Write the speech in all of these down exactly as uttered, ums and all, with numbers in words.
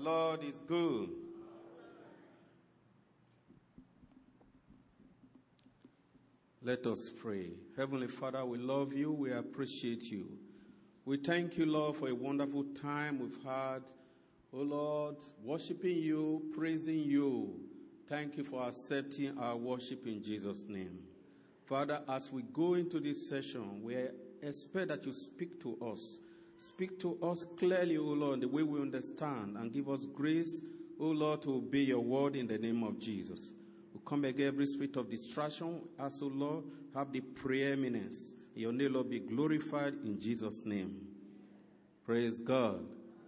Lord is good. Let us pray. Heavenly Father, we love you. We appreciate you. We thank you, Lord, for a wonderful time we've had. Oh, Lord, worshiping you, praising you. Thank you for accepting our worship in Jesus' name. Father, as we go into this session, we expect that you speak to us. Speak to us clearly, O Lord, the way we understand, and give us grace, O Lord, to obey your word in the name of Jesus. We come against every spirit of distraction, as, O Lord, have the preeminence. Your name, Lord, be glorified in Jesus' name. Praise God.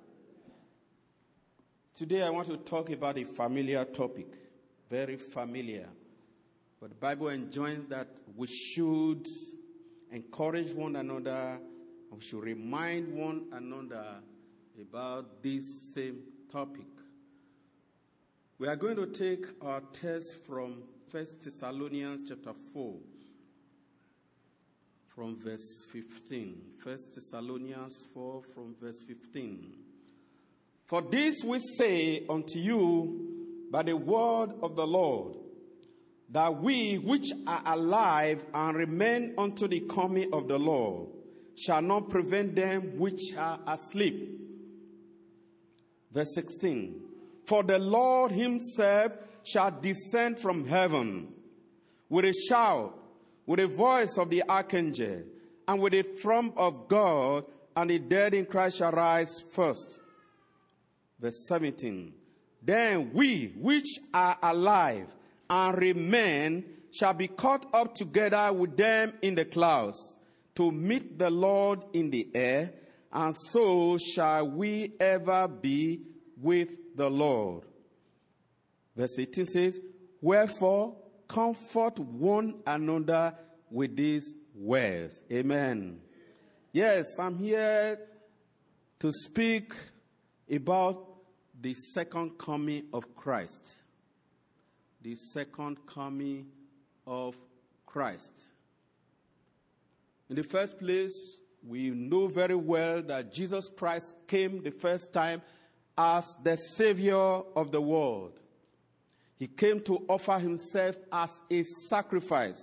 Today I want to talk about a familiar topic, very familiar. But the Bible enjoins that we should encourage one another, and we should remind one another about this same topic. We are going to take our text from First Thessalonians chapter four, from verse fifteen. First Thessalonians four, from verse fifteen. For this we say unto you by the word of the Lord, that we which are alive and remain unto the coming of the Lord shall not prevent them which are asleep. Verse sixteen. For the Lord himself shall descend from heaven with a shout, with the voice of the archangel, and with the trump of God, and the dead in Christ shall rise first. Verse seventeen. Then we which are alive and remain shall be caught up together with them in the clouds to meet the Lord in the air, and so shall we ever be with the Lord. Verse eighteen says, wherefore comfort one another with these words. Amen. Yes, I'm here to speak about the second coming of Christ. The second coming of Christ. In the first place, we know very well that Jesus Christ came the first time as the Savior of the world. He came to offer himself as a sacrifice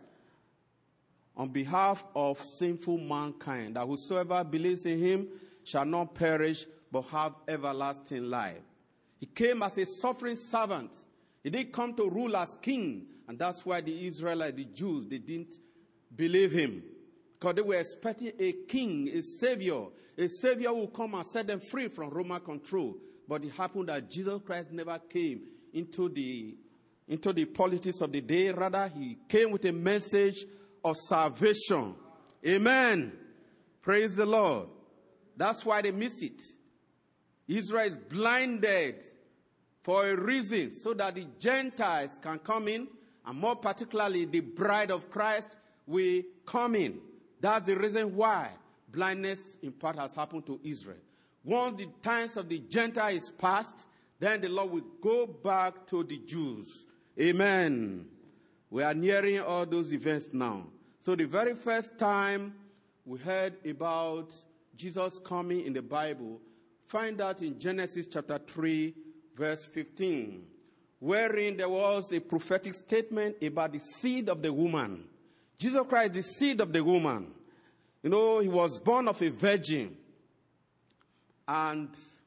on behalf of sinful mankind, that whosoever believes in him shall not perish but have everlasting life. He came as a suffering servant. He didn't come to rule as king, and that's why the Israelites, the Jews, they didn't believe him, because they were expecting a king, a savior, a savior who will come and set them free from Roman control. But it happened that Jesus Christ never came into the, into the politics of the day. Rather, he came with a message of salvation. Amen. Praise the Lord. That's why they missed it. Israel is blinded for a reason, so that the Gentiles can come in, and more particularly the bride of Christ will come in. That's the reason why blindness in part has happened to Israel. Once the times of the Gentiles is past, then the Lord will go back to the Jews. Amen. We are nearing all those events now. So the very first time we heard about Jesus coming in the Bible, find that in Genesis chapter three, verse fifteen, wherein there was a prophetic statement about the seed of the woman. Jesus Christ, the seed of the woman. You know, he was born of a virgin. And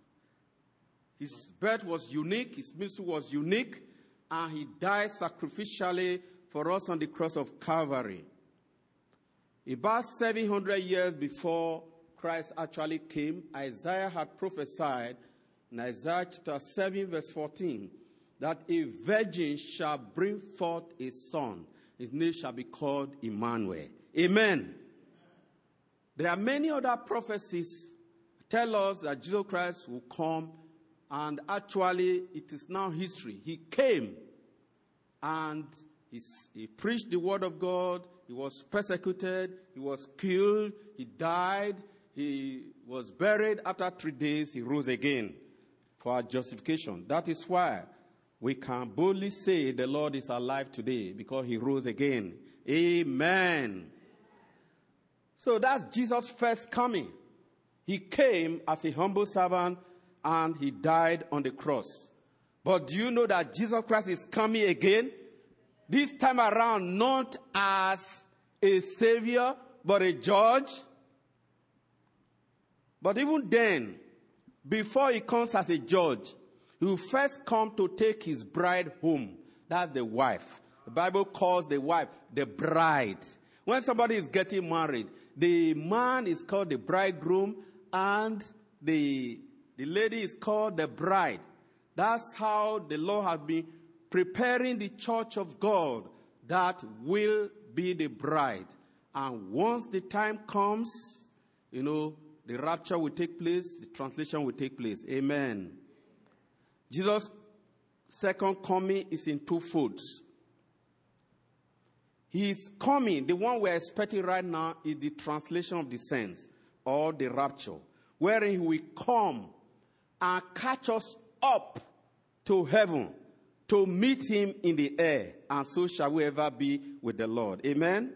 his birth was unique, his ministry was unique, and he died sacrificially for us on the cross of Calvary. About seven hundred years before Christ actually came, Isaiah had prophesied in Isaiah chapter seven, verse fourteen, that a virgin shall bring forth a son. His name shall be called Emmanuel. Amen. There are many other prophecies tell us that Jesus Christ will come, and actually it is now history. He came and he, he preached the word of God. He was persecuted. He was killed. He died. He was buried. After three days, he rose again for our justification. That is why we can boldly say the Lord is alive today, because he rose again. Amen. So that's Jesus' first coming. He came as a humble servant, and he died on the cross. But do you know that Jesus Christ is coming again? This time around, not as a savior, but a judge. But even then, before he comes as a judge, he will first come to take his bride home. That's the wife. The Bible calls the wife the bride. When somebody is getting married, the man is called the bridegroom and the, the lady is called the bride. That's how the Lord has been preparing the church of God that will be the bride. And once the time comes, you know, the rapture will take place, the translation will take place. Amen. Jesus' second coming is in two folds. His coming, the one we're expecting right now, is the translation of the saints, or the rapture, wherein he will come and catch us up to heaven to meet him in the air, and so shall we ever be with the Lord. Amen?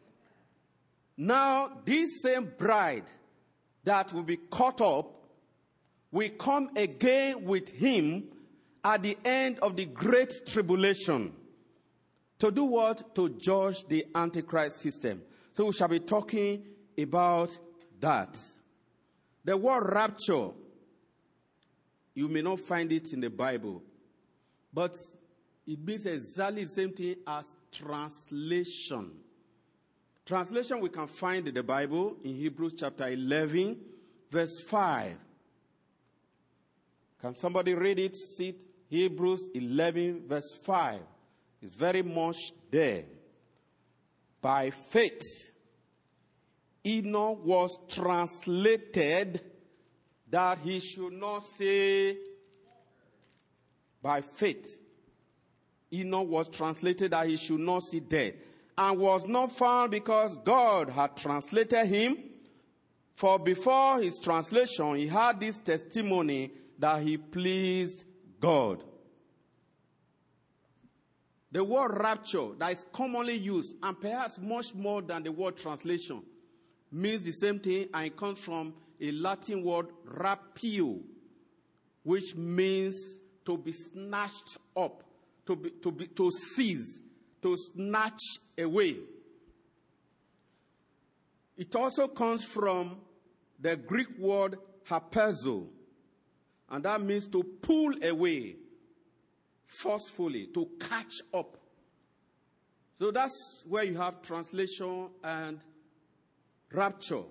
Now, this same bride that will be caught up will come again with him at the end of the great tribulation. To do what? To judge the Antichrist system. So we shall be talking about that. The word rapture, you may not find it in the Bible, but it means exactly the same thing as translation. Translation we can find in the Bible in Hebrews chapter eleven, verse five. Can somebody read it? See it? Hebrews eleven, verse five. It's very much there. By faith, Enoch was translated that he should not see. By faith, Enoch was translated that he should not see death, and was not found because God had translated him. For before his translation, he had this testimony that he pleased God. The word rapture that is commonly used, and perhaps much more than the word translation, means the same thing, and it comes from a Latin word rapio, which means to be snatched up, to be, to be, to seize, to snatch away. It also comes from the Greek word harpazo, and that means to pull away forcefully, to catch up. So that's where you have translation and rapture.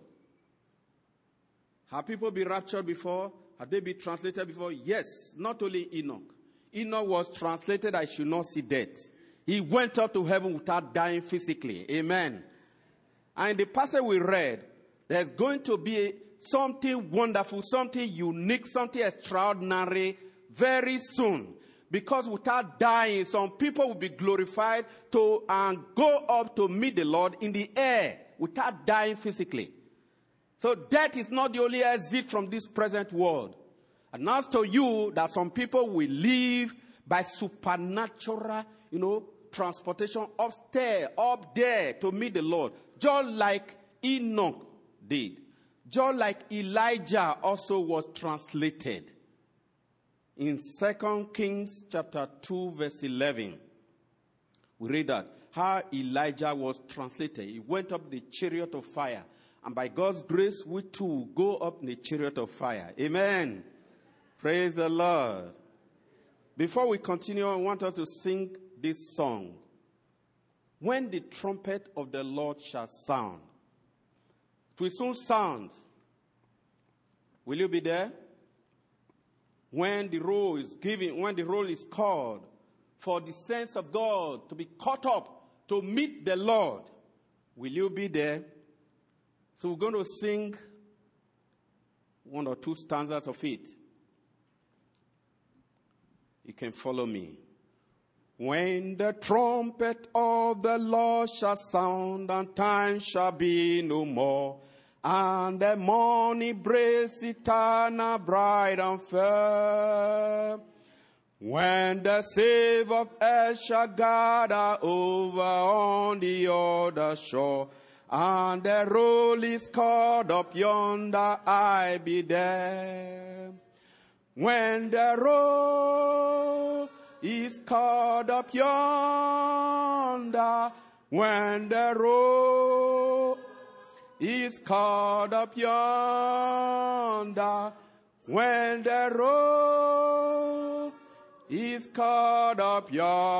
Have people been raptured before? Have they been translated before? Yes, not only Enoch. Enoch was translated, I should not see death. He went up to heaven without dying physically. Amen. And in the passage we read, there's going to be something wonderful, something unique, something extraordinary very soon. Because without dying, some people will be glorified to and go up to meet the Lord in the air without dying physically. So death is not the only exit from this present world. And as to you, that some people will live by supernatural, you know, transportation upstairs, up there to meet the Lord. Just like Enoch did. Just like Elijah also was translated. In Second Kings chapter two, verse eleven, we read that, how Elijah was translated. He went up the chariot of fire. And by God's grace, we too go up in the chariot of fire. Amen. Praise the Lord. Before we continue, I want us to sing this song. When the trumpet of the Lord shall sound. It will soon sound. Will you be there? When the roll is given, when the roll is called for the saints of God to be caught up to meet the Lord, will you be there? So we're going to sing one or two stanzas of it. You can follow me. When the trumpet of the Lord shall sound, and time shall be no more, and the morning breaks eternal, bright and fair. When the save of earth shall gather over on the other shore, and the roll is called up yonder, I be there. When the roll is caught up yonder, when the roll is caught up yonder, when the roll is caught up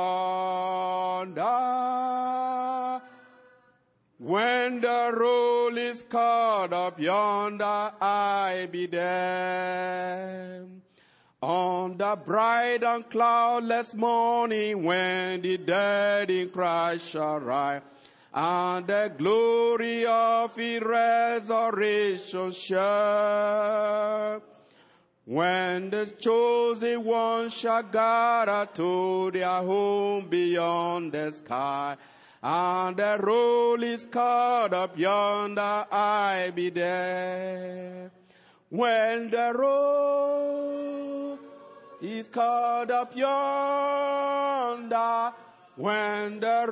yonder, when the roll is caught up yonder, I be there. On the bright and cloudless morning, when the dead in Christ shall rise, and the glory of his resurrection share, when the chosen ones shall gather to their home beyond the sky, and the roll is caught up yonder, I be there. When the roll is caught up yonder, when the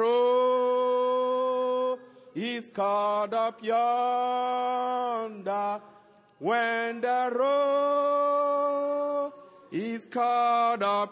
roll is caught up yonder, when the roll is caught up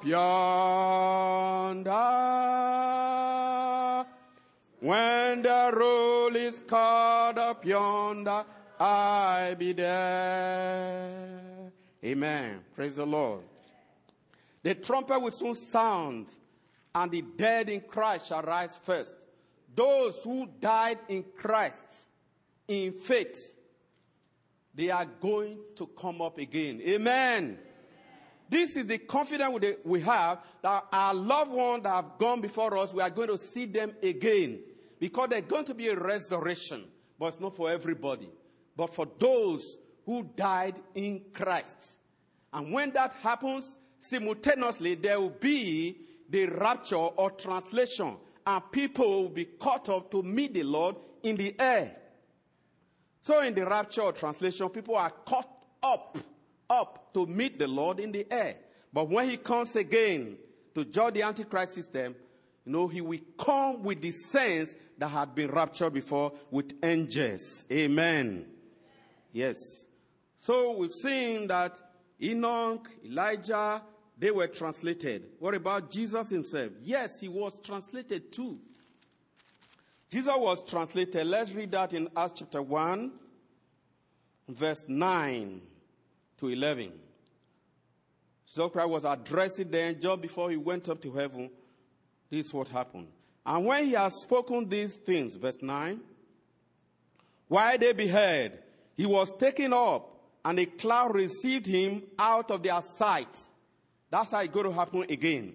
yonder, when the roll is caught up yonder, I be there. Amen. Praise the Lord. The trumpet will soon sound, and the dead in Christ shall rise first. Those who died in Christ in faith, they are going to come up again. Amen. This is the confidence we have that our loved ones that have gone before us, we are going to see them again. Because there's going to be a resurrection. But it's not for everybody. But for those who died in Christ. And when that happens, simultaneously there will be the rapture or translation. And people will be caught up to meet the Lord in the air. So in the rapture or translation, people are caught up, up to meet the Lord in the air. But when he comes again to judge the Antichrist system, you know, he will come with the saints that had been raptured before with angels. Amen. Yes. So we've seen that Enoch, Elijah, they were translated. What about Jesus himself? Yes, he was translated too. Jesus was translated. Let's read that in Acts chapter one, verse nine to eleven. Jesus Christ was addressing them just before he went up to heaven. This is what happened. And when he had spoken these things, verse nine, while they beheld, he was taken up, and a cloud received him out of their sight. That's how it's going to happen again.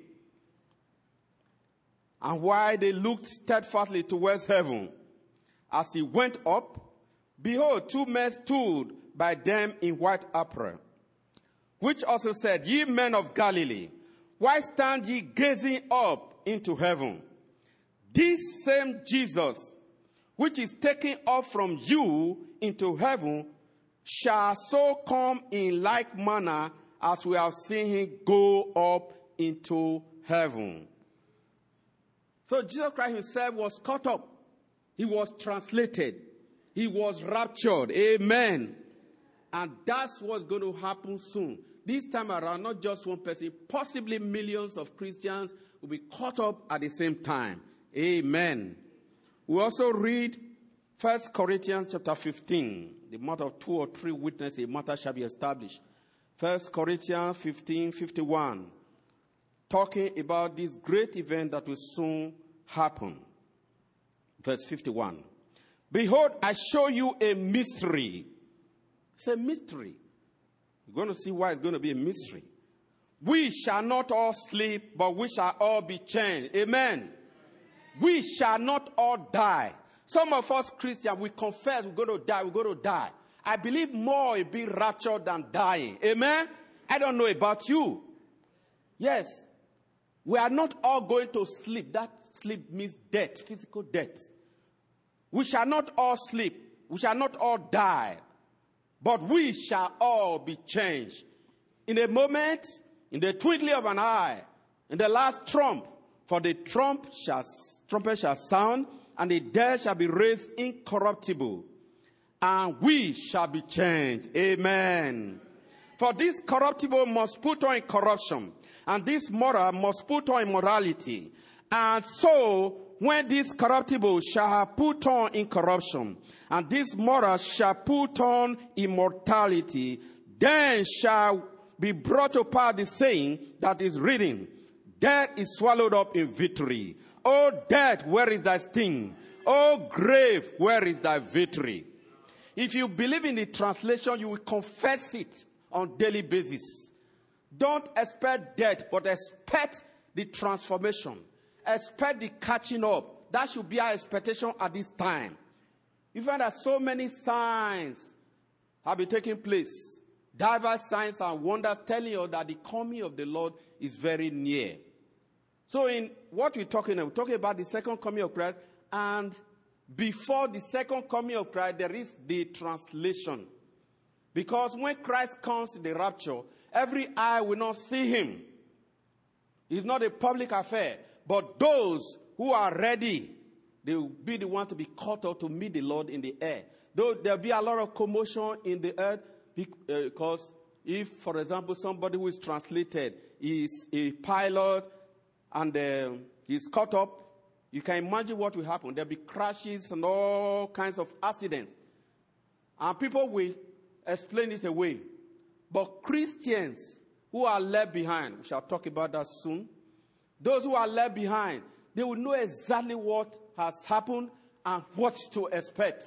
And while they looked steadfastly towards heaven, as he went up, behold, two men stood by them in white apparel, which also said, Ye men of Galilee, why stand ye gazing up into heaven? This same Jesus, which is taken up from you into heaven, shall so come in like manner as we have seen him go up into heaven. So Jesus Christ himself was caught up. He was translated. He was raptured. Amen. And that's what's going to happen soon. This time around, not just one person, possibly millions of Christians will be caught up at the same time. Amen. We also read First Corinthians chapter fifteen. The matter of two or three witnesses, a matter shall be established. First Corinthians fifteen, fifty-one. Talking about this great event that will soon happen. Verse fifty-one. Behold, I show you a mystery. It's a mystery. You're going to see why it's going to be a mystery. We shall not all sleep, but we shall all be changed. Amen. We shall not all die. Some of us Christians, we confess we're going to die, we're going to die. I believe more in being raptured than dying. Amen? I don't know about you. Yes. We are not all going to sleep. That sleep means death, physical death. We shall not all sleep. We shall not all die. But we shall all be changed. In a moment, in the twinkling of an eye, in the last trump, for the trump shall, trumpet shall sound, and the dead shall be raised incorruptible, and we shall be changed. Amen. For this corruptible must put on corruption, and this moral must put on immorality. And so, when this corruptible shall have put on incorruption, and this moral shall put on immortality, then shall be brought to pass the saying that is written, death is swallowed up in victory. O death, where is thy sting? O grave, where is thy victory? If you believe in the translation, you will confess it on daily basis. Don't expect death, but expect the transformation. Expect the catching up. That should be our expectation at this time. You find that so many signs have been taking place. Diverse signs and wonders telling you that the coming of the Lord is very near. So in what we're talking about, we're talking about the second coming of Christ, and before the second coming of Christ, there is the translation. Because when Christ comes in the rapture, every eye will not see him. It's not a public affair. But those who are ready, they will be the one to be caught up to meet the Lord in the air. Though there will be a lot of commotion in the earth, because if, for example, somebody who is translated is a pilot and uh, he's caught up, you can imagine what will happen. There will be crashes and all kinds of accidents. And people will explain it away. But Christians who are left behind, we shall talk about that soon, those who are left behind, they will know exactly what has happened and what to expect.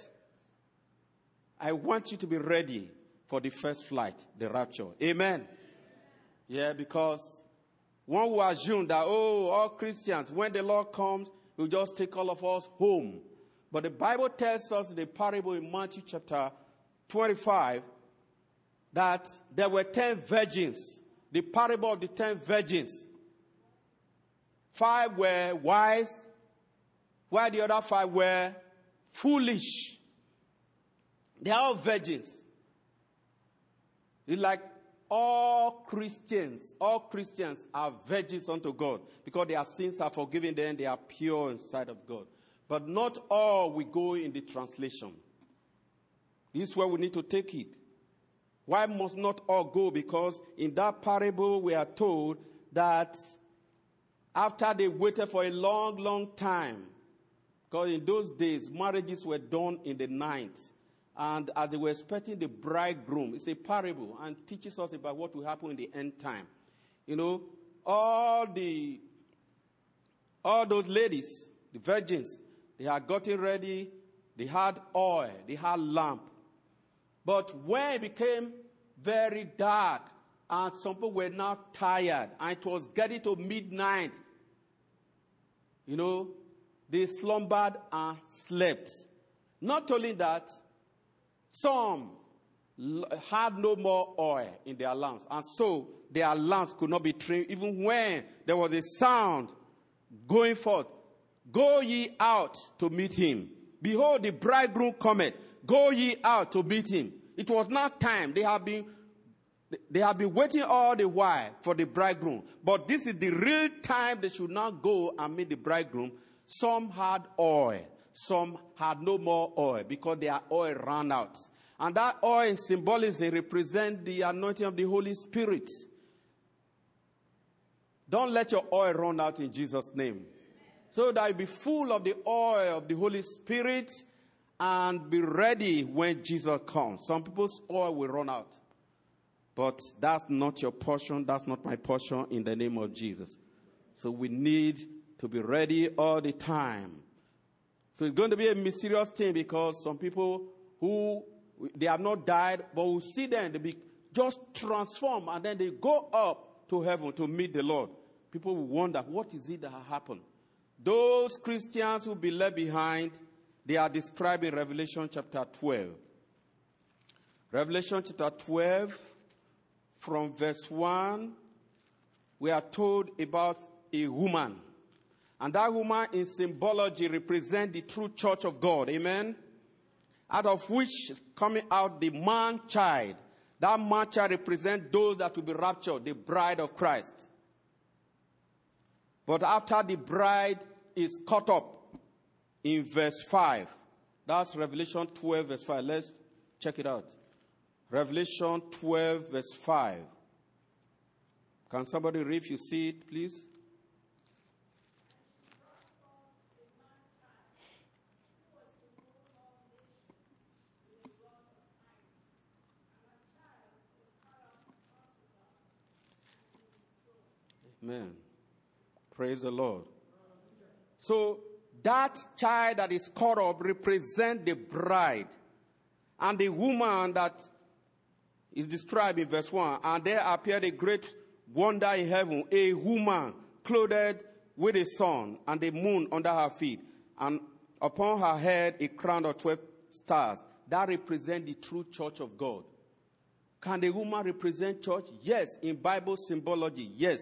I want you to be ready for the first flight, the rapture. Amen. Yeah, because one will assume that, oh, all Christians, when the Lord comes, he'll just take all of us home. But the Bible tells us in the parable in Matthew chapter twenty-five that there were ten virgins. The parable of the ten virgins. Five were wise, while the other five were foolish. They are all virgins. It's like all Christians, all Christians are virgins unto God because their sins are forgiven them, they are pure inside of God. But not all will go in the translation. This is where we need to take it. Why must not all go? Because in that parable we are told that after they waited for a long, long time, because in those days marriages were done in the night, and as they were expecting the bridegroom, it's a parable and teaches us about what will happen in the end time. You know, all the, all those ladies, the virgins, they had gotten ready, they had oil, they had lamp. But when it became very dark and some people were now tired and it was getting to midnight, you know, they slumbered and slept. Not only that, some had no more oil in their lamps, and so their lamps could not be trimmed even when there was a sound going forth. Go ye out to meet him. Behold, the bridegroom cometh. Go ye out to meet him. It was not time. They have been, they have been waiting all the while for the bridegroom. But this is the real time they should not go and meet the bridegroom. Some had oil. Some had no more oil because their oil ran out. And that oil in symbolism represents the anointing of the Holy Spirit. Don't let your oil run out in Jesus' name. So that you be full of the oil of the Holy Spirit and be ready when Jesus comes. Some people's oil will run out. But that's not your portion. That's not my portion in the name of Jesus. So we need to be ready all the time. So it's going to be a mysterious thing because some people who, they have not died, but we see them, they be just transformed and then they go up to heaven to meet the Lord. People will wonder, what is it that has happened? Those Christians who be left behind, they are described in Revelation chapter twelve. Revelation chapter twelve, from verse one, we are told about a woman. And that woman in symbology represents the true church of God. Amen? Out of which is coming out the man-child. That man-child represents those that will be raptured, the bride of Christ. But after the bride is caught up in verse five. That's Revelation twelve, verse five. Let's check it out. Revelation twelve, verse five. Can somebody read if you see it, please? Amen. Praise the Lord. So that child that is caught up represents the bride. And the woman that is described in verse one. And there appeared a great wonder in heaven, a woman clothed with a sun and the moon under her feet. And upon her head a crown of twelve stars. That represents the true church of God. Can the woman represent church? Yes. In Bible symbology, yes.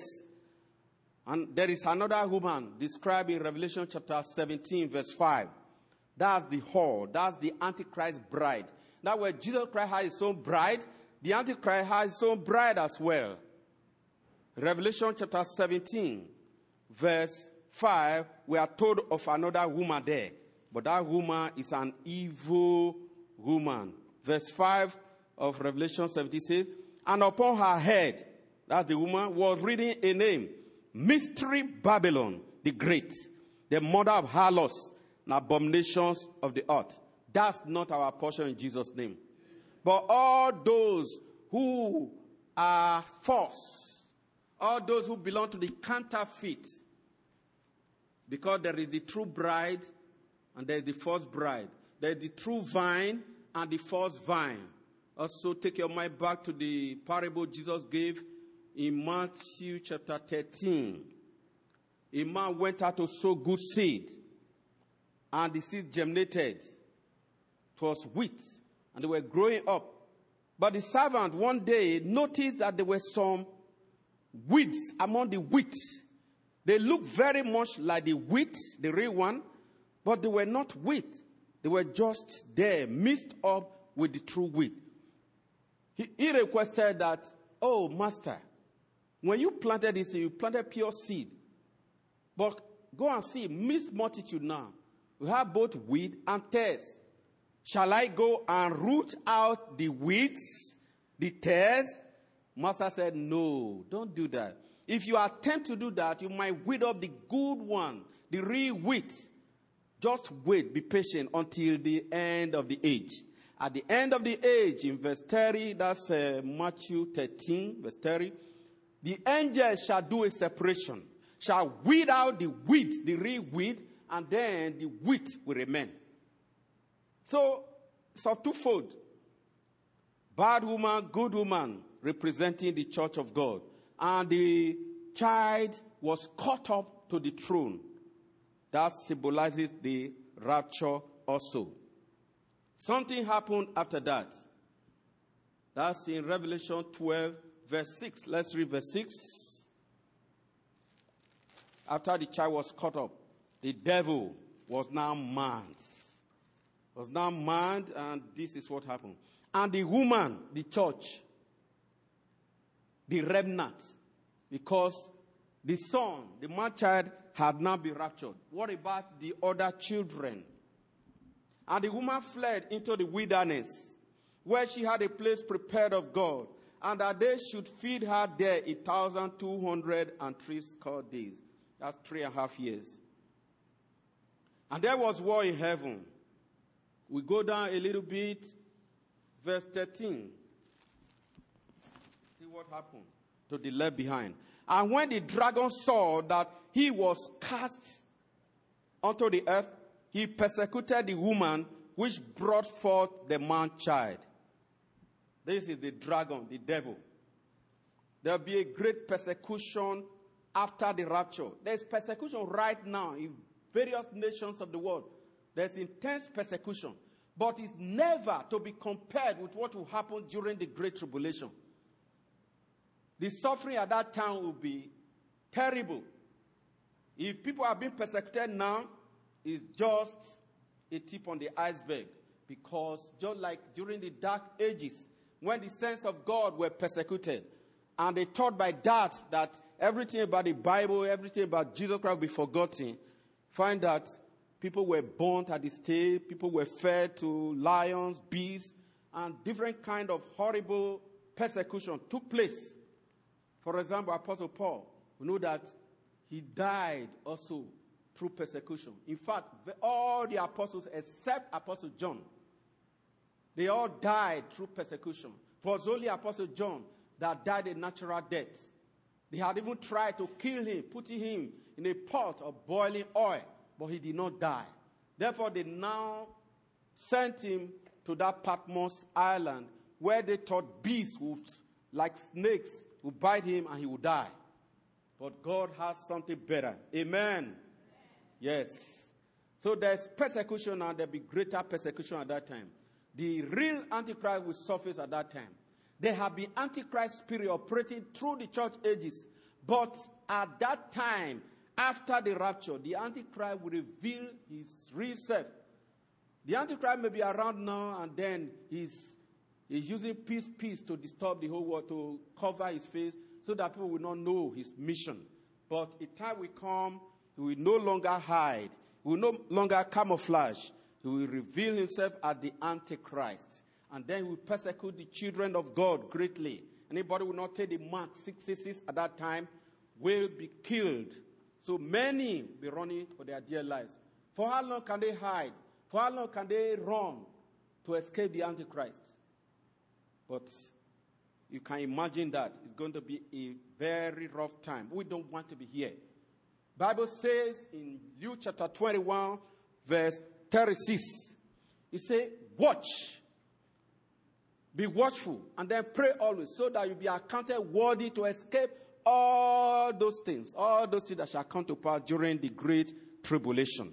And there is another woman described in Revelation chapter seventeen, verse five. That's the whore. That's the Antichrist bride. Now, where Jesus Christ has his own bride, the Antichrist has his own bride as well. Revelation chapter seventeen, verse five, we are told of another woman there. But that woman is an evil woman. Verse five of Revelation seventeen says, and upon her head, that's the woman, was written a name, Mystery Babylon the Great, the mother of harlots and abominations of the earth. That's not our portion in Jesus' name. But all those who are false, all those who belong to the counterfeit, because there is the true bride and there is the false bride. There is the true vine and the false vine. Also, take your mind back to the parable Jesus gave in Matthew chapter thirteen. A man went out to sow good seed, and the seed germinated. It was wheat, and they were growing up. But the servant one day noticed that there were some weeds among the wheat. They looked very much like the wheat, the real one, but they were not wheat. They were just there, mixed up with the true wheat. He, he requested that, oh, master, when you planted this, you planted pure seed. But go and see, mixed multitude now. We have both wheat and tares. Shall I go and root out the weeds, the tares? Master said, no, don't do that. If you attempt to do that, you might weed up the good one, the real wheat. Just wait, be patient until the end of the age. At the end of the age, in verse thirty, that's uh, Matthew thirteen, verse thirty, the angel shall do a separation, shall weed out the wheat, the real wheat, and then the wheat will remain. So, it's of twofold. Bad woman, good woman, representing the church of God. And the child was caught up to the throne. That symbolizes the rapture also. Something happened after that. That's in Revelation twelve, verse six. Let's read verse six. After the child was caught up, the devil was now mad. Was now mad, and this is what happened. And the woman, the church, the remnant, because the son, the man child, had now been raptured. What about the other children? And the woman fled into the wilderness, where she had a place prepared of God, and that they should feed her there a thousand two hundred and three score days. That's three and a half years. And there was war in heaven. We go down a little bit, verse thirteen. See what happened to the left behind. And when the dragon saw that he was cast onto the earth, he persecuted the woman which brought forth the man-child. This is the dragon, the devil. There will be a great persecution after the rapture. There's persecution right now in various nations of the world. There's intense persecution. But it's never to be compared with what will happen during the Great Tribulation. The suffering at that time will be terrible. If people are being persecuted now, it's just a tip on the iceberg. Because just like during the Dark Ages, when the saints of God were persecuted, and they thought by that that everything about the Bible, everything about Jesus Christ will be forgotten, find that people were burnt at the stake, people were fed to lions, beasts, and different kind of horrible persecution took place. For example, Apostle Paul, we know that he died also through persecution. In fact, all the apostles except Apostle John, they all died through persecution. It was only Apostle John that died a natural death. They had even tried to kill him, putting him in a pot of boiling oil, but he did not die. Therefore, they now sent him to that Patmos island where they thought beasts would, like snakes, would bite him and he would die. But God has something better. Amen. Yes. So there's persecution and there'll be greater persecution at that time. The real Antichrist will surface at that time. There have been Antichrist spirit operating through the church ages. But at that time, after the rapture, the Antichrist will reveal his real self. The Antichrist may be around now and then he's, he's using peace, peace to disturb the whole world, to cover his face so that people will not know his mission. But a time will come, he will no longer hide. He will no longer camouflage. He will reveal himself as the Antichrist. And then he will persecute the children of God greatly. Anybody who will not take the mark six six six at that time will be killed. So many will be running for their dear lives. For how long can they hide? For how long can they run to escape the Antichrist? But you can imagine that it's going to be a very rough time. We don't want to be here. Bible says in Luke chapter twenty-one, verse thirty-six, it says, watch, be watchful, and then pray always, so that you'll be accounted worthy to escape all those things, all those things that shall come to pass during the great tribulation.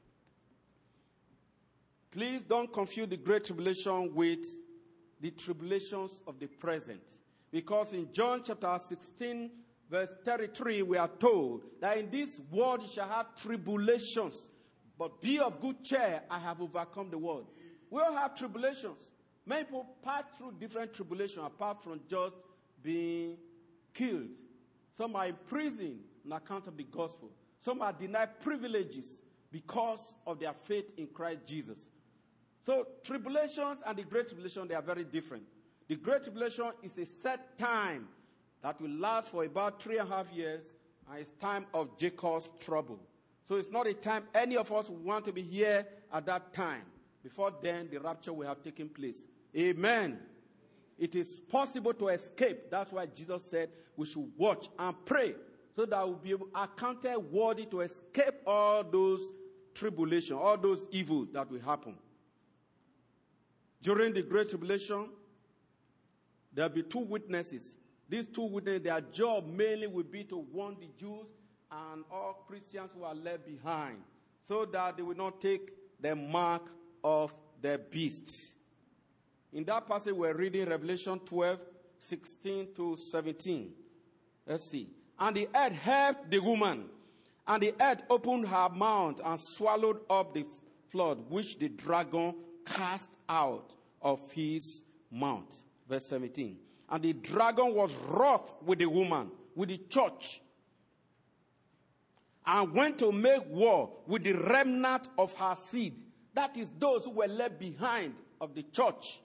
Please don't confuse the great tribulation with the tribulations of the present. Because in John chapter sixteen, verse thirty-three, we are told that in this world you shall have tribulations, but be of good cheer, I have overcome the world. We all have tribulations. Many people pass through different tribulations apart from just being killed. Some are in prison on account of the gospel. Some are denied privileges because of their faith in Christ Jesus. So tribulations and the great tribulation, they are very different. The great tribulation is a set time that will last for about three and a half years, and it's time of Jacob's trouble. So it's not a time any of us want to be here at that time. Before then, the rapture will have taken place. Amen. It is possible to escape. That's why Jesus said we should watch and pray so that we'll be accounted worthy to escape all those tribulations, all those evils that will happen. During the great tribulation, there'll be two witnesses. These two witnesses, their job mainly will be to warn the Jews and all Christians who are left behind, so that they will not take the mark of the beast. In that passage, we're reading Revelation twelve, sixteen to seventeen. Let's see. And the earth helped the woman, and the earth opened her mouth and swallowed up the flood, which the dragon cast out of his mouth. Verse seventeen. And the dragon was wroth with the woman, with the church, and went to make war with the remnant of her seed. That is those who were left behind of the church,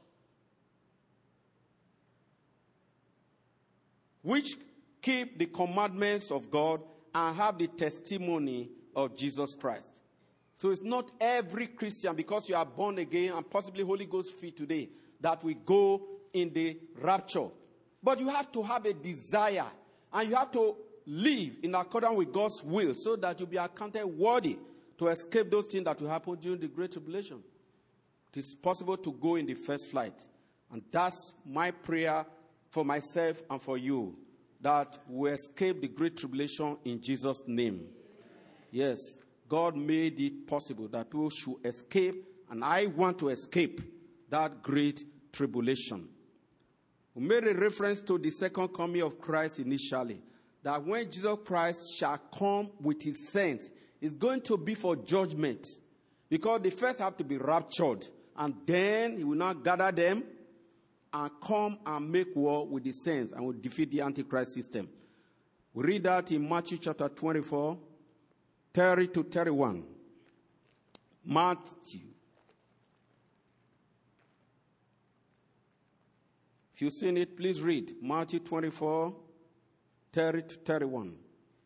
which keep the commandments of God and have the testimony of Jesus Christ. So it's not every Christian, because you are born again and possibly Holy Ghost filled today, that will go in the rapture. But you have to have a desire, and you have to live in accordance with God's will, so that you'll be accounted worthy to escape those things that will happen during the great tribulation. It is possible to go in the first flight. And that's my prayer for myself and for you, that we escape the great tribulation in Jesus' name. Yes, God made it possible that people should escape, and I want to escape that great tribulation. We made a reference to the second coming of Christ initially, that when Jesus Christ shall come with his saints, it's going to be for judgment, because they first have to be raptured, and then he will not gather them and come and make war with the saints and will defeat the Antichrist system. We read that in Matthew chapter twenty-four, thirty to thirty-one. Matthew If you've seen it, please read Matthew twenty-four, thirty to thirty-one.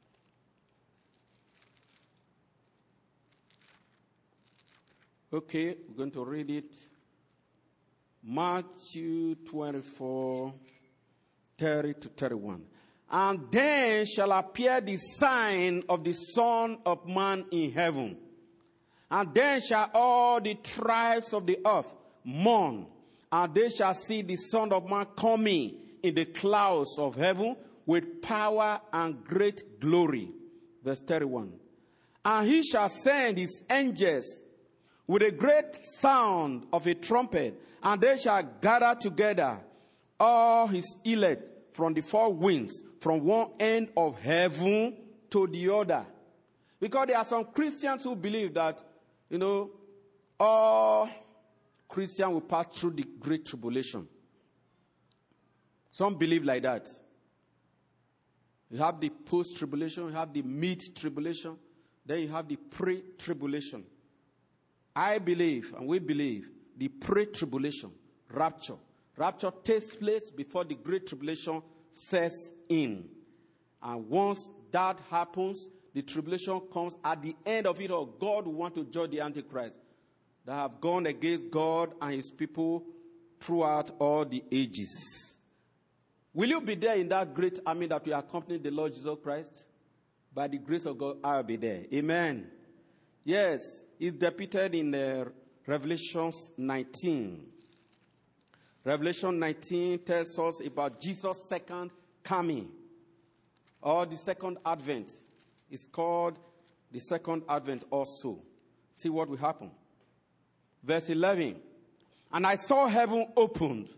Okay, we're going to read it. Matthew twenty-four, thirty to thirty-one. And then shall appear the sign of the Son of Man in heaven. And then shall all the tribes of the earth mourn. And they shall see the Son of Man coming in the clouds of heaven with power and great glory. Verse thirty-one. And he shall send his angels with a great sound of a trumpet, and they shall gather together all his elect from the four winds, from one end of heaven to the other. Because there are some Christians who believe that, you know, all Christians will pass through the great tribulation. Some believe like that. You have the post-tribulation, you have the mid-tribulation, then you have the pre-tribulation. I believe, and we believe, the pre-tribulation, rapture. Rapture takes place before the great tribulation sets in. And once that happens, the tribulation comes at the end of it all. God will want to judge the Antichrist that have gone against God and his people throughout all the ages. Will you be there in that great army that will accompany the Lord Jesus Christ? By the grace of God, I will be there. Amen. Yes, it's depicted in uh, Revelation nineteen. Revelation nineteen tells us about Jesus' second coming, or the second advent. It's called the second advent also. See what will happen. Verse eleven. And I saw heaven opened,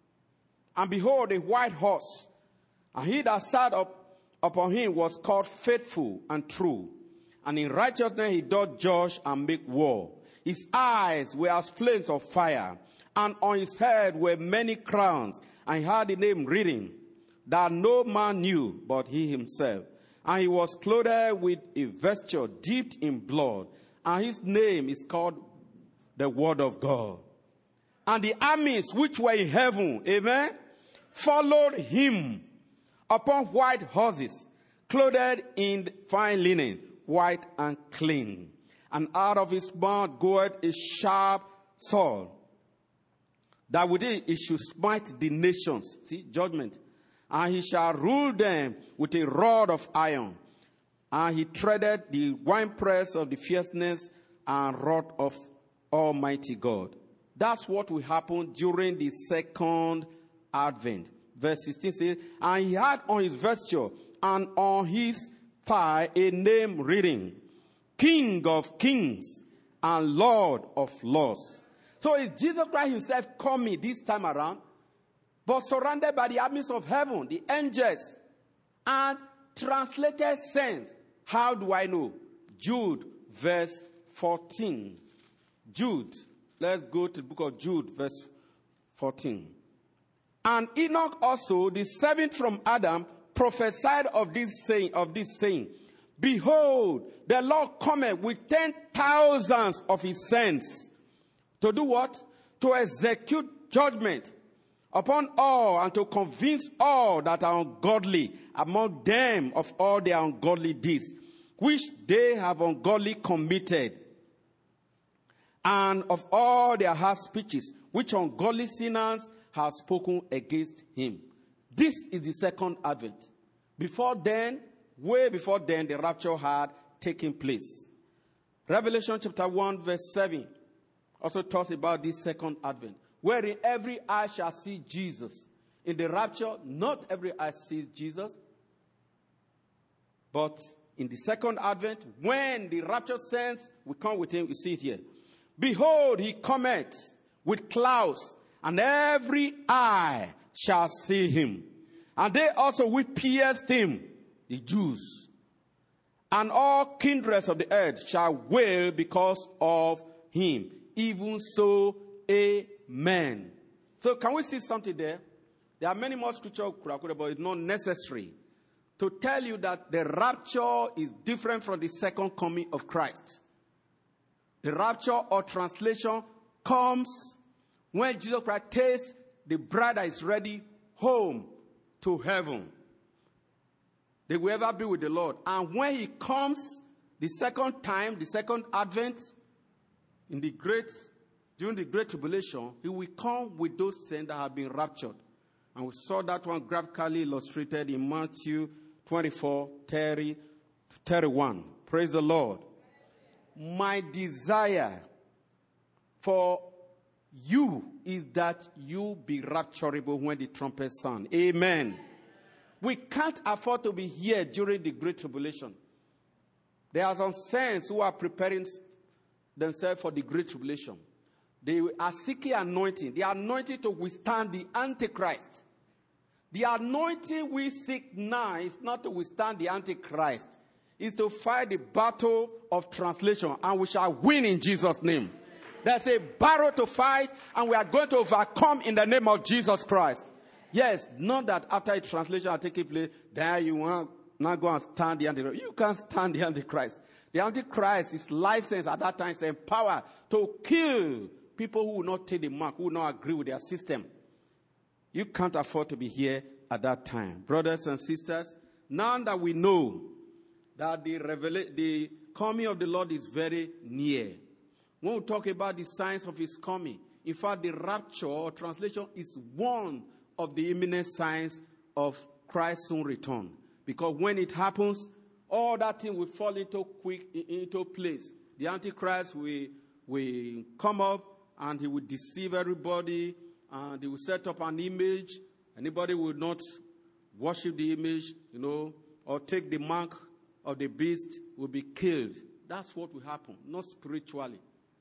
and behold, a white horse, and he that sat up upon him was called Faithful and True, and in righteousness he doth judge and make war. His eyes were as flames of fire, and on his head were many crowns, and he had a name written that no man knew but he himself. And he was clothed with a vesture dipped in blood, and his name is called the Word of God. And the armies which were in heaven, amen, followed him upon white horses, clothed in fine linen, white and clean. And out of his mouth goeth a sharp sword, that with it he should smite the nations. See, judgment. And he shall rule them with a rod of iron. And he treaded the winepress of the fierceness and wrath of Almighty God. That's what will happen during the second advent. Verse sixteen says, and he had on his vesture and on his thigh a name written, King of Kings and Lord of Lords. So is Jesus Christ himself coming this time around, but surrounded by the armies of heaven, the angels, and translated saints. How do I know? Jude, verse fourteen. Jude, let's go to the book of Jude, verse fourteen. And Enoch also, the seventh from Adam, prophesied of this saying, of this saying, behold, the Lord cometh with ten thousands of his saints. To do what? To execute judgment upon all, and to convince all that are ungodly among them of all their ungodly deeds, which they have ungodly committed, and of all their harsh speeches, which ungodly sinners have spoken against him. This is the second advent. Before then, way before then, the rapture had taken place. Revelation chapter one, verse seven also talks about this second advent, wherein every eye shall see Jesus. In the rapture, not every eye sees Jesus. But in the second advent, when the rapture saints will come with him, we see it here. Behold, he cometh with clouds, and every eye shall see him. And they also which pierced him, the Jews, and all kindreds of the earth shall wail because of him. Even so, amen. So can we see something there? There are many more scriptures, but it's not necessary to tell you that the rapture is different from the second coming of Christ. The rapture or translation comes when Jesus Christ takes the bride that is ready home to heaven. They will ever be with the Lord. And when he comes the second time, the second advent, in the great, during the great tribulation, he will come with those saints that have been raptured. And we saw that one graphically illustrated in Matthew twenty-four, thirty, thirty-one. Praise the Lord. My desire for you is that you be rapturable when the trumpet sound. Amen. We can't afford to be here during the Great Tribulation. There are some saints who are preparing themselves for the Great Tribulation. They are seeking anointing. The anointing to withstand the Antichrist. The anointing we seek now is not to withstand the Antichrist. It's to fight the battle of translation. And we shall win in Jesus' name. There's a battle to fight, and we are going to overcome in the name of Jesus Christ. Yes, not that after a translation has taken place, then you want not go and stand the Antichrist. You can't stand the Antichrist. The Antichrist is licensed at that time, is empowered to kill people who will not take the mark, who will not agree with their system. You can't afford to be here at that time. Brothers and sisters, now that we know that the, revela- the coming of the Lord is very near, when we talk about the signs of his coming, in fact, the rapture or translation is one of the imminent signs of Christ's soon return. Because when it happens, all that thing will fall into quick into place. The Antichrist will, will come up and he will deceive everybody, and he will set up an image. Anybody will not worship the image, you know, or take the mark of the beast will be killed. That's what will happen, not spiritually.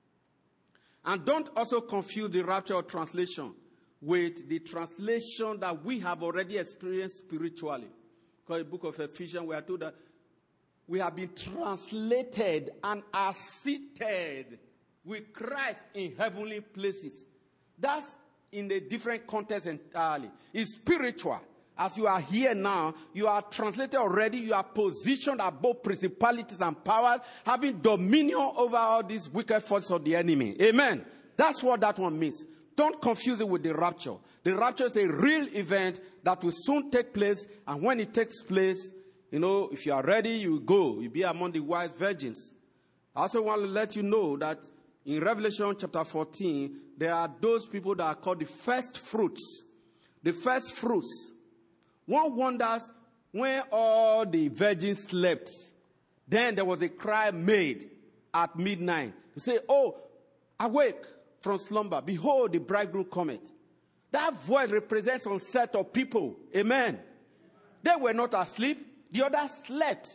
And don't also confuse the rapture or translation with the translation that we have already experienced spiritually. Because the book of Ephesians, we are told that we have been translated and are seated with Christ in heavenly places. That's in a different context entirely. It's spiritual. As you are here now, you are translated already. You are positioned above principalities and powers, having dominion over all these wicked forces of the enemy. Amen. That's what that one means. Don't confuse it with the rapture. The rapture is a real event that will soon take place. And when it takes place, you know, if you are ready, you go. You'll be among the wise virgins. I also want to let you know that in Revelation chapter fourteen, there are those people that are called the first fruits. The first fruits. One wonders when all the virgins slept. Then there was a cry made at midnight to say, oh, awake from slumber. Behold, the bridegroom cometh. That voice represents one set of people. Amen. They were not asleep. The others slept.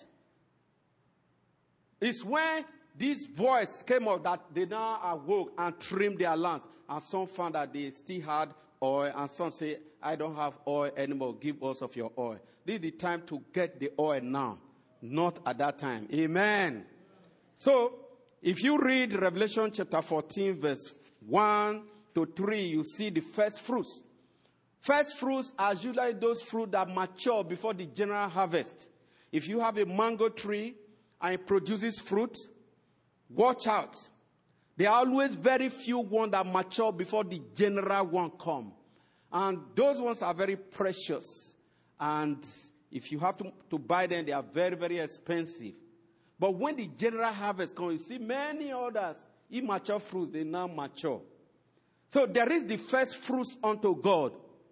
It's when this voice came out that they now awoke and trimmed their lamps. And some found that they still had oil. And some say, I don't have oil anymore. Give us of your oil. This is the time to get the oil now. Not at that time. Amen. So, if you read Revelation chapter fourteen, verse one to three, you see the first fruits. First fruits are usually those fruits that mature before the general harvest. If you have a mango tree and it produces fruit, watch out. There are always very few ones that mature before the general one come. And those ones are very precious. And if you have to, to buy them, they are very, very expensive. But when the general harvest comes, you see many others, immature fruits, they now mature. So there is the first fruits unto God.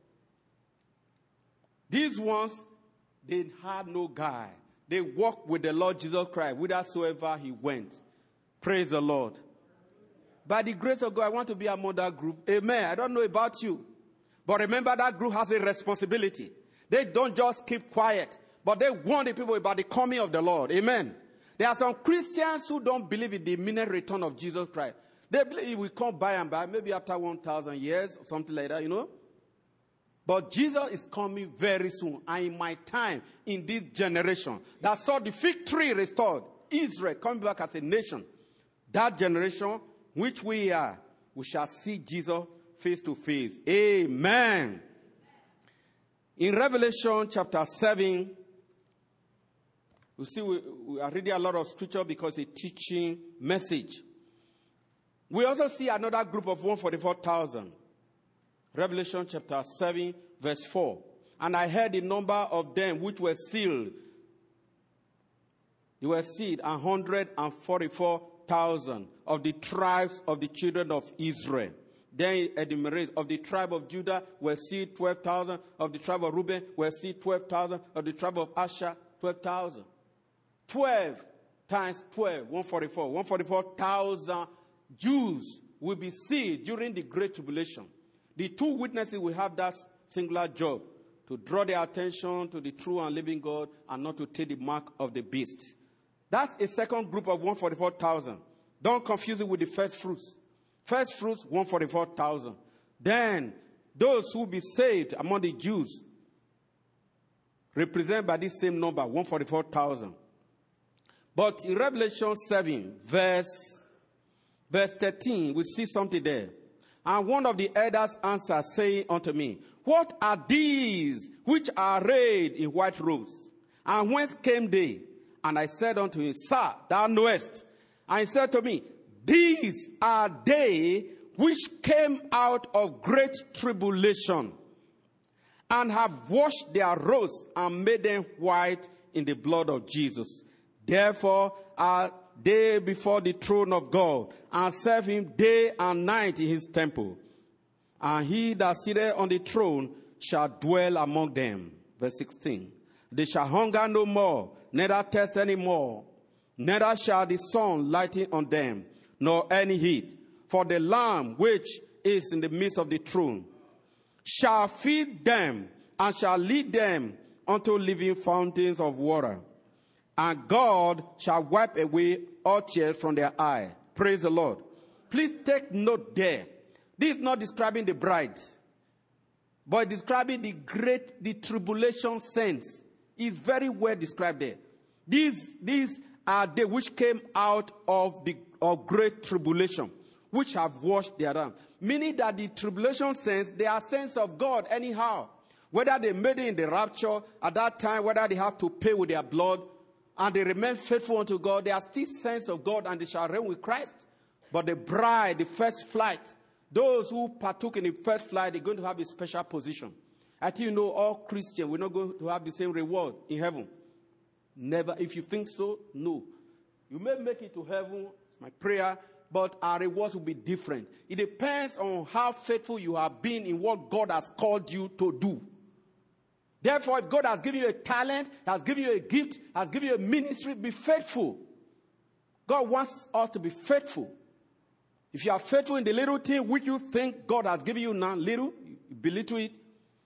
These ones, they had no guide. They walked with the Lord Jesus Christ, whithersoever he went. Praise the Lord. By the grace of God, I want to be among that group. Amen. I don't know about you. But remember, that group has a responsibility. They don't just keep quiet, but they warn the people about the coming of the Lord. Amen. There are some Christians who don't believe in the imminent return of Jesus Christ. They believe he will come by and by, maybe after one thousand years or something like that, you know. But Jesus is coming very soon. And in my time, in this generation, that saw the fig tree restored, Israel coming back as a nation, that generation, which we are, we shall see Jesus face to face. Amen. In Revelation chapter seven, you see, we, we are reading a lot of scripture because it's a teaching message. We also see another group of one hundred forty-four thousand. Revelation chapter seven, verse four. And I heard the number of them which were sealed. They were sealed, one hundred forty-four thousand of the tribes of the children of Israel. Then enumerates of the tribe of Judah were sealed twelve thousand, of the tribe of Reuben were sealed twelve thousand, of the tribe of Asher twelve thousand. twelve times twelve, one hundred forty-four. one hundred forty-four thousand Jews will be sealed during the Great Tribulation. The two witnesses will have that singular job, to draw their attention to the true and living God and not to take the mark of the beast. That's a second group of one hundred forty-four thousand. Don't confuse it with the first fruits. First fruits, one hundred forty-four thousand. Then, those who will be saved among the Jews, represented by this same number, one hundred forty-four thousand. But in Revelation seven, verse, verse thirteen, we see something there. And one of the elders answered, saying unto me, what are these which are arrayed in white robes? And whence came they? And I said unto him, Sir, thou knowest. And he said to me, these are they which came out of great tribulation, and have washed their robes and made them white in the blood of Jesus. Therefore are they before the throne of God, and serve him day and night in his temple. And he that sitteth on the throne shall dwell among them. Verse sixteen. They shall hunger no more, neither thirst any more, neither shall the sun lighten on them, nor any heat. For the Lamb which is in the midst of the throne shall feed them, and shall lead them unto living fountains of water. And God shall wipe away all tears from their eye. Praise the Lord. Please take note there. This is not describing the bride, but describing the great, the tribulation saints. It's very well described there. These, these are they which came out of the of great tribulation, which have washed their hands. Meaning that the tribulation saints, they are saints of God anyhow. Whether they made it in the rapture at that time, whether they have to pay with their blood, and they remain faithful unto God, they are still saints of God, and they shall reign with Christ. But the bride, the first flight, those who partook in the first flight, they're going to have a special position. I think you know all Christians, we're not going to have the same reward in heaven. Never. If you think so, no. You may make it to heaven, it's my prayer, but our rewards will be different. It depends on how faithful you have been in what God has called you to do. Therefore, if God has given you a talent, has given you a gift, has given you a ministry, be faithful. God wants us to be faithful. If you are faithful in the little thing which you think God has given you now, little, you belittle it,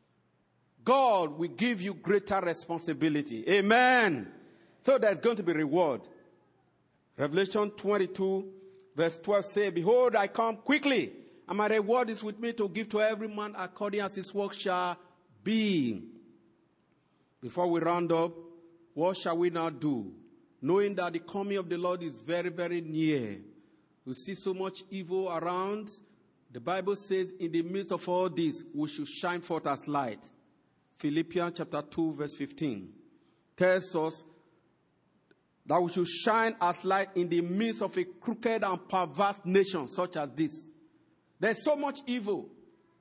God will give you greater responsibility. Amen. So there's going to be reward. Revelation twenty-two, verse twelve says, behold, I come quickly, and my reward is with me to give to every man according as his work shall be. Before we round up, what shall we now do? Knowing that the coming of the Lord is very, very near. We see so much evil around. The Bible says, in the midst of all this, we should shine forth as light. Philippians chapter two, verse fifteen tells us that we should shine as light in the midst of a crooked and perverse nation such as this. There's so much evil.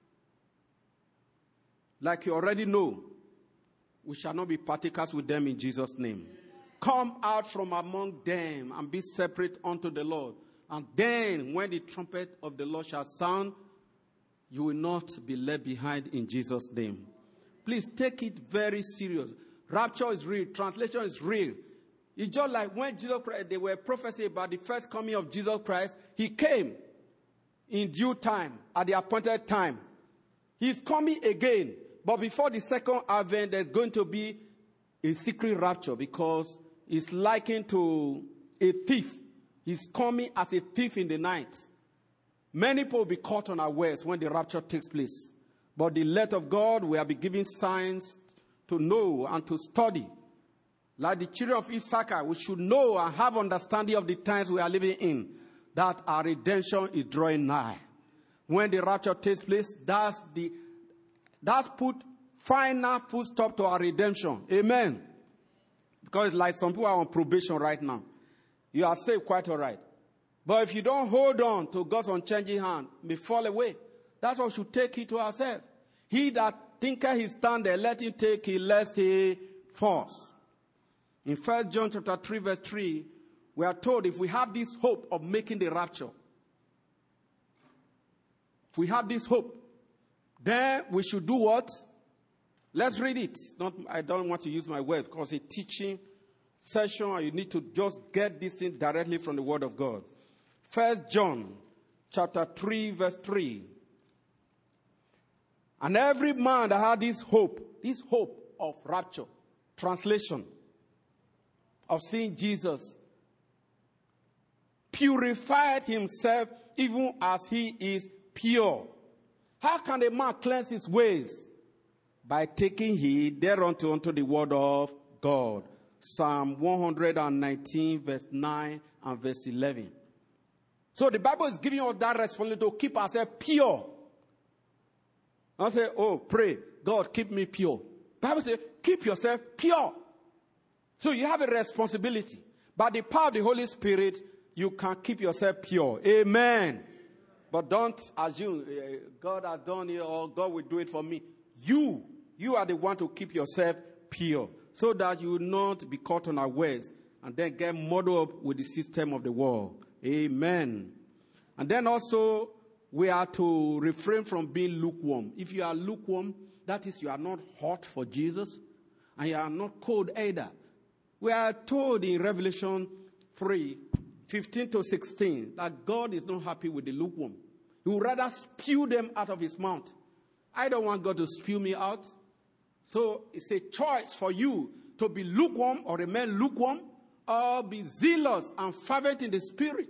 Like you already know, we shall not be partakers with them in Jesus' name. Come out from among them and be separate unto the Lord. And then when the trumpet of the Lord shall sound, you will not be left behind in Jesus' name. Please take it very serious. Rapture is real. Translation is real. It's just like when Jesus Christ, they were prophesying about the first coming of Jesus Christ. He came in due time, at the appointed time. He's coming again. But before the second advent, there's going to be a secret rapture, because it's likened to a thief. He's coming as a thief in the night. Many people will be caught unawares when the rapture takes place. But the elect of God will be given signs to know and to study. Like the children of Issachar, we should know and have understanding of the times we are living in, that our redemption is drawing nigh. When the rapture takes place, that's the that's put final full stop to our redemption. Amen. Because it's like some people are on probation right now. You are saved quite all right. But if you don't hold on to God's unchanging hand, you may fall away. That's what we should take it to ourselves. He that thinketh he standeth, let him take it lest he falls. In First John chapter three, verse three, we are told if we have this hope of making the rapture, if we have this hope, then we should do what? Let's read it. Not, I don't want to use my word because it's a teaching session and you need to just get this thing directly from the word of God. First John chapter three, verse three. And every man that had this hope, this hope of rapture, translation, of seeing Jesus, purified himself even as he is pure. How can a man cleanse his ways? By taking heed thereunto unto the word of God. Psalm one nineteen, verse nine and verse eleven. So the Bible is giving us that responsibility to keep ourselves pure. I say, oh, pray, God, keep me pure. The Bible says, keep yourself pure. So you have a responsibility. By the power of the Holy Spirit, you can keep yourself pure. Amen. But don't assume uh, God has done it or God will do it for me. You, you are the one to keep yourself pure so that you will not be caught unawares and then get muddled up with the system of the world. Amen. And then also, we are to refrain from being lukewarm. If you are lukewarm, that is you are not hot for Jesus and you are not cold either. We are told in Revelation three, fifteen to sixteen, that God is not happy with the lukewarm. He would rather spew them out of his mouth. I don't want God to spew me out. So it's a choice for you to be lukewarm or remain lukewarm or be zealous and fervent in the spirit.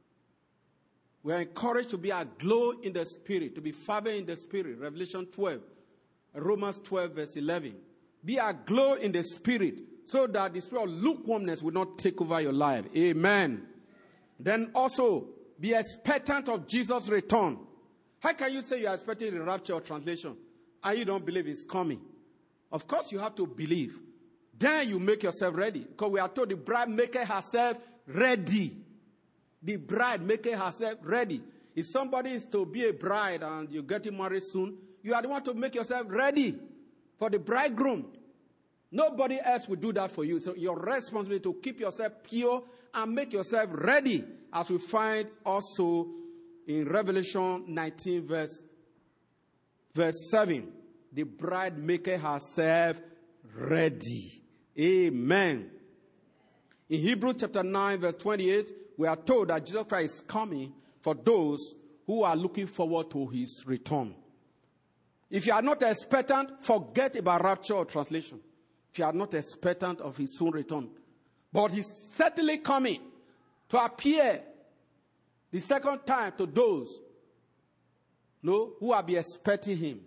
We are encouraged to be aglow in the spirit, to be fervent in the spirit. Revelation twelve, Romans twelve, verse eleven. Be aglow in the spirit so that the spirit of lukewarmness will not take over your life. Amen. Then also, be expectant of Jesus' return. How can you say you are expecting the rapture or translation and you don't believe it's coming? Of course, you have to believe. Then you make yourself ready. Because we are told the bride maketh herself ready. The bride maketh herself ready. If somebody is to be a bride and you're getting married soon, you are the one to make yourself ready for the bridegroom. Nobody else will do that for you. So your responsibility to keep yourself pure and make yourself ready, as we find also in Revelation nineteen, verse, verse seven. The bride maketh herself ready. Amen. In Hebrews chapter nine, verse twenty-eight, we are told that Jesus Christ is coming for those who are looking forward to his return. If you are not expectant, forget about rapture or translation. If you are not expectant of his soon return. But he's certainly coming to appear the second time to those no, who have been expecting him.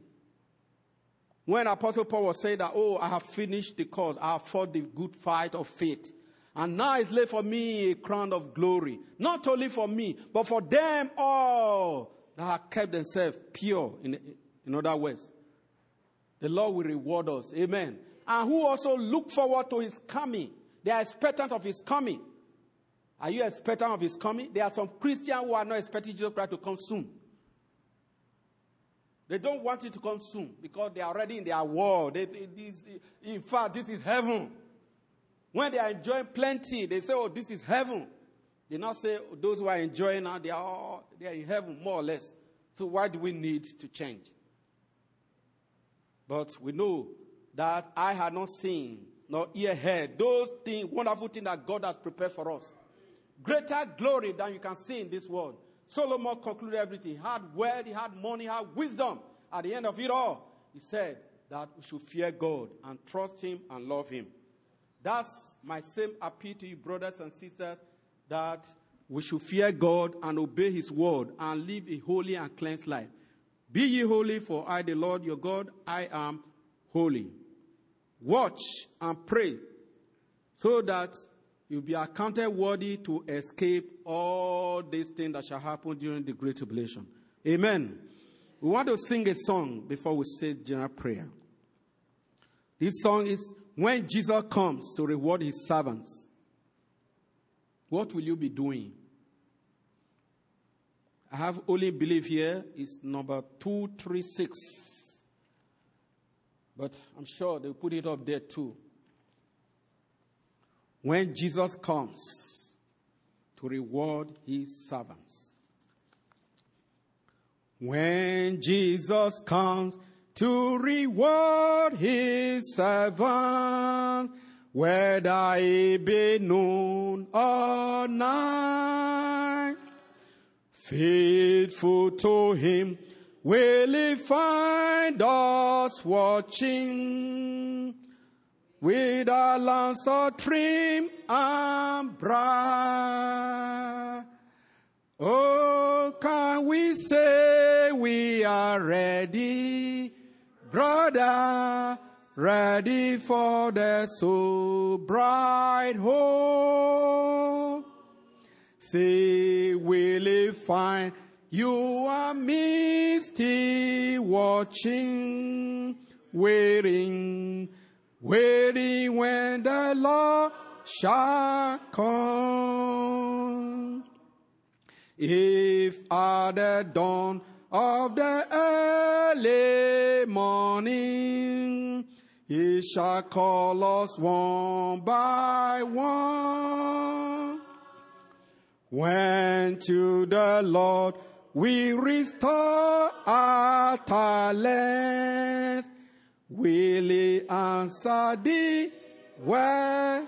When Apostle Paul was saying that, oh, I have finished the course, I have fought the good fight of faith. And now is laid for me a crown of glory. Not only for me, but for them all that have kept themselves pure. In, in other words, the Lord will reward us. Amen. And who also look forward to his coming. They are expectant of his coming. Are you expectant of his coming? There are some Christians who are not expecting Jesus Christ to come soon. They don't want it to come soon because they are already in their world. They, they, this, in fact, this is heaven. When they are enjoying plenty, they say, oh, this is heaven. They not say, oh, those who are enjoying now, they are, all, they are in heaven, more or less. So why do we need to change? But we know that I had not seen, nor ear heard, those things, wonderful things that God has prepared for us. Greater glory than you can see in this world. Solomon concluded everything. He had wealth, he had money, he had wisdom. At the end of it all, he said that we should fear God and trust him and love him. That's my same appeal to you, brothers and sisters, that we should fear God and obey his word and live a holy and cleansed life. Be ye holy, for I, the Lord your God, I am holy. Watch and pray so that you'll be accounted worthy to escape all these things that shall happen during the great tribulation. Amen. We want to sing a song before we say general prayer. This song is When Jesus Comes to Reward His Servants. What will you be doing? I have only belief here. It's number two thirty-six. But I'm sure they'll put it up there too. When Jesus comes to reward his servants. When Jesus comes to reward his servants, whether it be noon or night, faithful to him will he find us watching, with our lamps all trim and bright. Oh, can we say we are ready, brother, ready for the so bright hope? Say, will he find you are misty watching, waiting, waiting when the Lord shall come. If at the dawn of the early morning, he shall call us one by one, when to the Lord we restore our talents, will he answer thee, well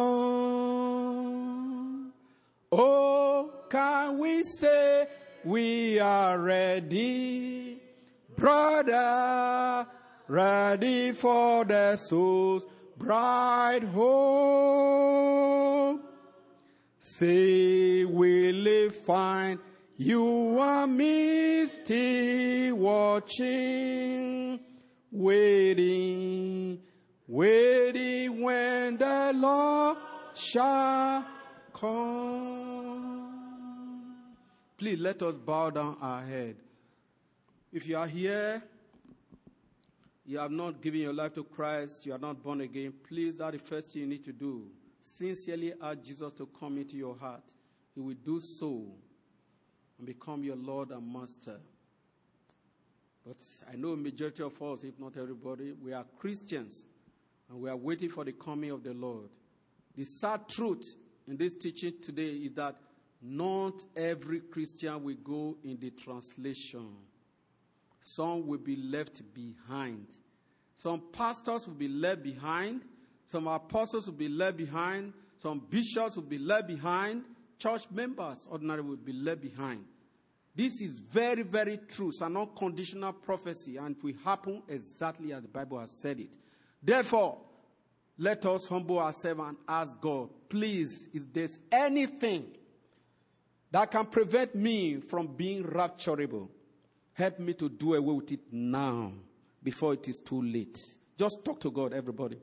done? Oh, can we say we are ready, brother, ready for the soul's bright hope? Say, will he find you are misty watching, waiting, waiting when the Lord shall come. Please let us bow down our head. If you are here, you have not given your life to Christ, you are not born again, please, that's the first thing you need to do. Sincerely ask Jesus to come into your heart. He will do so and become your Lord and Master. But I know a majority of us, if not everybody, we are Christians and we are waiting for the coming of the Lord. The sad truth in this teaching today is that not every Christian will go in the translation. Some will be left behind. Some pastors will be left behind. Some apostles will be left behind. Some bishops will be left behind. Church members, ordinarily, will be left behind. This is very, very true. It's an unconditional prophecy, and it will happen exactly as the Bible has said it. Therefore, let us humble ourselves and ask God, please, if there's anything that can prevent me from being rapturable, help me to do away with it now, before it is too late. Just talk to God, everybody.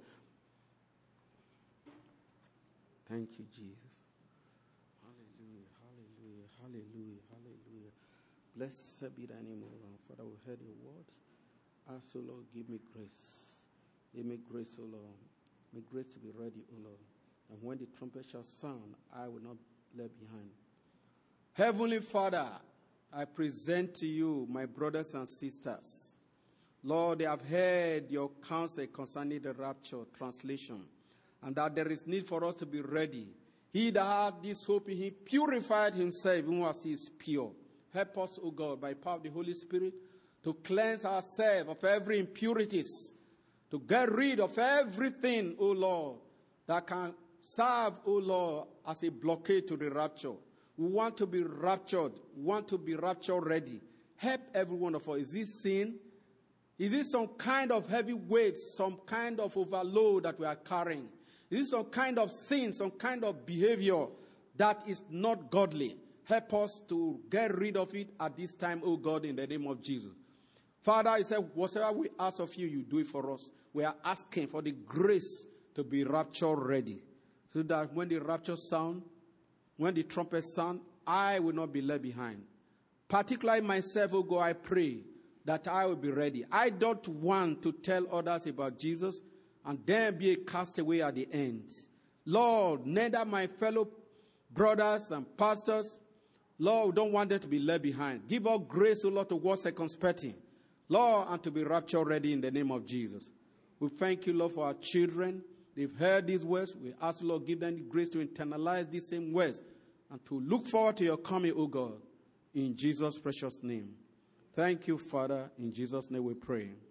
Thank you, Jesus. Hallelujah, hallelujah, hallelujah, hallelujah. Blessed be thy name, O Lord. Father, we heard your word. Ask, O Lord, give me grace. Give me grace, O Lord. Make grace to be ready, O Lord. And when the trumpet shall sound, I will not be left behind. Heavenly Father, I present to you my brothers and sisters. Lord, they have heard your counsel concerning the rapture translation, and that there is need for us to be ready. He that had this hope in him purified himself, even as he is pure. Help us, O God, by the power of the Holy Spirit, to cleanse ourselves of every impurities, to get rid of everything, O Lord, that can serve, O Lord, as a blockade to the rapture. We want to be raptured. We want to be rapture ready. Help every one of us. Is this sin? Is this some kind of heavy weight, some kind of overload that we are carrying? Is this some kind of sin, some kind of behavior that is not godly? Help us to get rid of it at this time, O God, in the name of Jesus. Father, I said, whatever we ask of you, you do it for us. We are asking for the grace to be rapture ready, so that when the rapture sound, when the trumpet sound, I will not be left behind. Particularly myself, O God, I pray that I will be ready. I don't want to tell others about Jesus and then be a castaway at the end. Lord, neither my fellow brothers and pastors Lord, we don't want them to be left behind. Give us grace, O Lord, to walk circumspectly. Lord, and to be rapture ready in the name of Jesus. We thank you, Lord, for our children. They've heard these words. We ask, Lord, give them the grace to internalize these same words and to look forward to your coming, O God, in Jesus' precious name. Thank you, Father. In Jesus' name we pray.